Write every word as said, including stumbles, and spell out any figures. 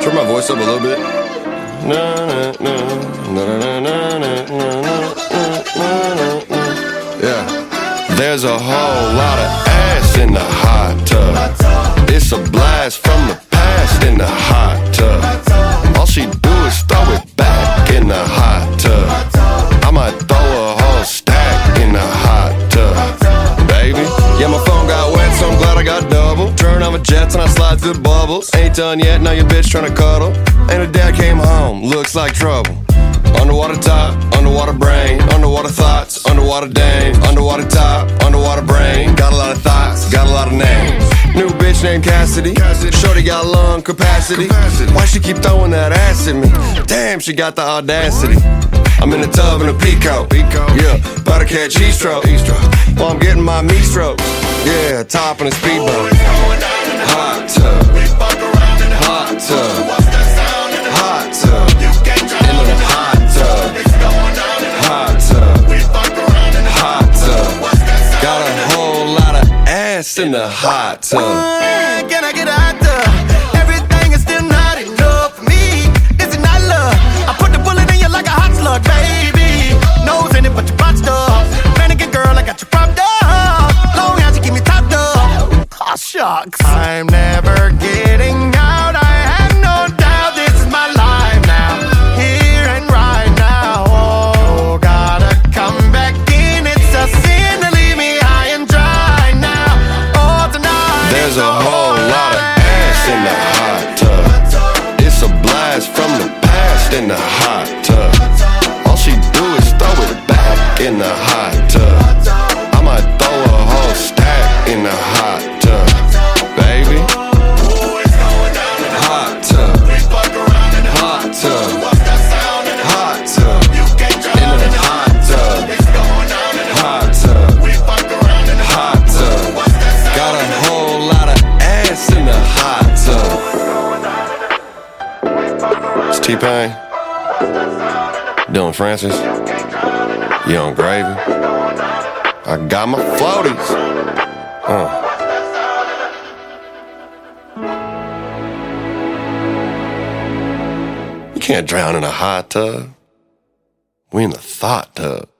Turn my voice up a little bit. Na, na, na, na, na, na, na, na, na, na. Yeah. There's a whole lot of ass in the hot tub. It's a blast from the past in the hot tub. All she do is throw it back in the hot tub. I might throw a whole stack in the hot tub. Baby, yeah, my phone got wet, so I'm glad I got double. Turn on my jets and I slide through the bubbles. Ain't done yet, now your bitch tryna cuddle. And her dad came home, looks like trouble. Underwater top, underwater brain, underwater thoughts, underwater dame, underwater top, underwater brain. Got a lot of thoughts, got a lot of names. New bitch named Cassidy. Shorty got lung capacity. Why she keep throwing that ass at me? Damn, she got the audacity. I'm in the tub in a peacoat. Yeah, about to catch heat stroke. While I'm getting my meat strokes. Yeah, top in a speedboat. Hot tub. Hot tub. Hot tub. In the hot tub. Hot tub. Hot tub. Got a whole lot of ass in the hot tub. Can I get a hot tub? Everything is still not enough for me. Is it not love? I put the bullet in you like a hot slug, baby. Nose in it, but you botched up. Mannequin girl, I got you propped up. Long as you keep me topped up. Oh, shucks. I'm never getting out. I have no doubt this is my life now. Here and right now. Oh, gotta come back in. It's a sin to leave me high and dry now. Oh, tonight. There's a whole lot of ass in the hot tub. It's a blast from the past in the hot tub. All she do is throw it back in the hot tub. I might throw a whole stack in the hot tub. Baby, hot tub, hot tub, hot tub, in the hot tub, hot tub, hot tub. Got a whole lot of ass in the hot tub. It's T-Pain, Dylan Francis, Young Gravy. I got my floaties. Uh. You can't drown in a hot tub. We in the thought tub.